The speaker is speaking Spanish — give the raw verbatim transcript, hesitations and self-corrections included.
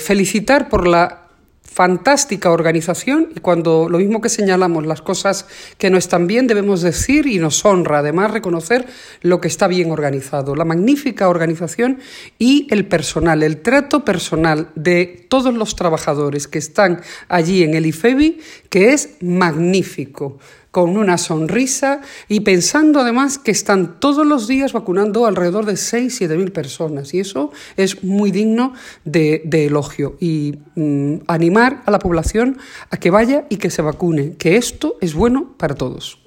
Felicitar por la fantástica organización, y cuando lo mismo que señalamos las cosas que no están bien debemos decir, y nos honra además reconocer lo que está bien organizado, la magnífica organización y el personal, el trato personal de todos los trabajadores que están allí en el IFEBI, que es magnífico, con una sonrisa y pensando además que están todos los días vacunando alrededor de seis a siete mil personas, y eso es muy digno de, de elogio, y mm, animar a la población a que vaya y que se vacune, que esto es bueno para todos.